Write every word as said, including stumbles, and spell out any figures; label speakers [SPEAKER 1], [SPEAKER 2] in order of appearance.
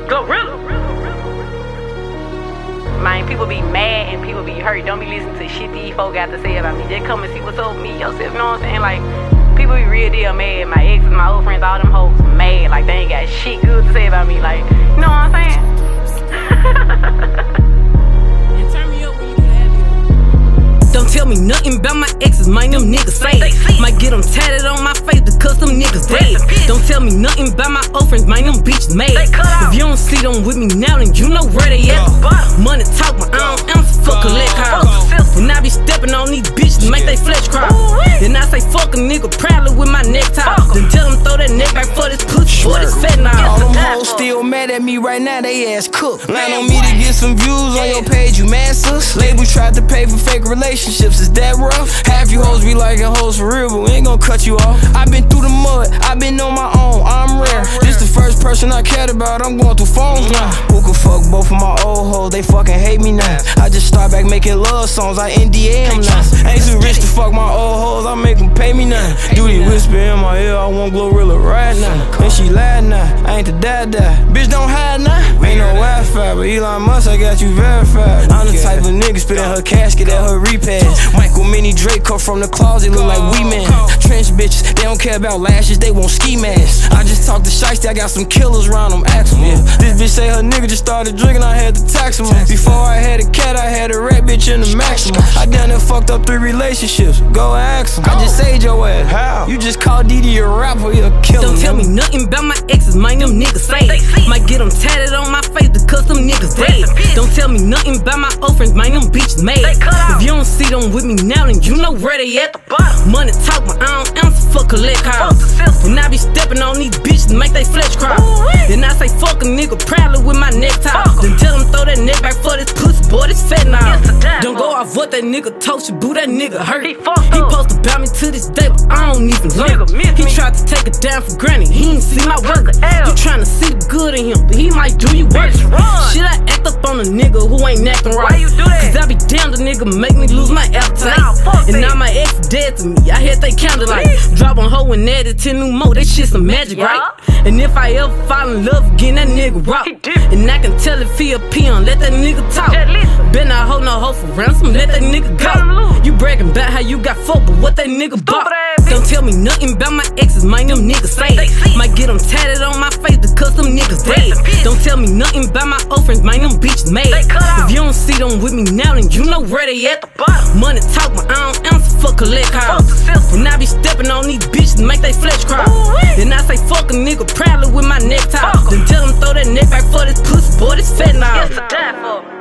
[SPEAKER 1] Glorilla. Man, people be mad and people be hurt. Don't be listening to shit these folk got to say about me. Just come and see what's up with me yourself, you know what I'm saying? Like, people be real deal mad. My exes, my old friends, all them hoes mad. Like, they ain't got shit good to say about me. Like, you know what I'm saying? Don't tell me nothing about my exes, man, them niggas say might get them tatted on my face because them niggas dead. Don't tell me nothing about my old friends, man, them bitches mad. If you don't see them with me now, then you know where they at. Money talk, but I don't answer for collect calls. When I be stepping on these bitches, make they flesh crawl. Then I say fuck a nigga proudly with my neck tie. Then tell them throw that neck back for this pussy, boy, this fat now.
[SPEAKER 2] All them hoes still mad at me right now, they ass cooked. Line on me to get some views on your page, you mad sus? Label tried to pay for fake relationships, is that rough? Half you hoes be liking hoes for real, but we ain't gon' cut you off. I been through the mud, I been on my own, I'm rare. This the first person I cared about, I'm going through phones now. Who could fuck both of my old hoes, they fucking hate me now. I just start back making love songs, I N D A them now. Ain't too rich to fuck my old hoes, I make them pay me now. Duty whisper in my ear, I want Glorilla right now. And she lied now, I ain't the dad dad. Bitch don't hide now, ain't no Wi-Fi, but Elon Musk, I got you verified. I'm the type of nigga spitting her casket at her repass. Michael Mini Drake come from the closet, look like we man. Trench bitches, they don't care about lashes, they want ski masks. I just talked to Shiesty, I got some killers around them, ask them, yeah. This bitch say her nigga just started drinking, I had to tax him. Before I had a cat, I had a rat bitch in the maximum. I done and fucked up three relationships, go ask him. I just saved your ass, how? You just called Didi a rapper, you a killer.
[SPEAKER 1] Don't tell me nothing about my exes, man, them niggas say might get them tatted on my face because them niggas dead. Don't tell me nothing about my old friends, man, them bitches mad. If you don't see them with me now, then you know where they at. Money talk, but I don't answer for collect calls. When I be stepping on these bitches, make they flesh crawl. Then I say fuck a nigga proudly with my neck tie. Then tell them throw that neck back for this pussy, boy, this fat now. Don't go off what that nigga told you, boo, that nigga hurt. He posted about me to this day, but I don't even learn. He tried to take it down for granted, he ain't see my work. You tryna see the good in him, but he might do you worse. Should I act up on a nigga who ain't acting right? Cause I be damn the nigga make me lose my appetite. And now my ex dead to me, I hear they counted like drop on hoe and add it ten new more, that shit some magic, right? And if I ever fall in love again, that nigga rock. And I can tell if he a peon, let that nigga talk. Been not hold no hoe for ransom, let that nigga go. You bragging about how you got fucked, but what that nigga bought? Don't tell me nothing about my exes, man, them niggas say might get them tatted on my face because them niggas dead. Don't tell me nothing about my old friends, man, them bitches mad. If you don't see them with me now, then you know where they at. Money talk, but I don't answer for collect calls. When I be stepping on these bitches, make they flesh crawl. Then I say fuck a nigga proudly with my neck tie. Then tell them throw that neck back for this pussy, boy, this fat now.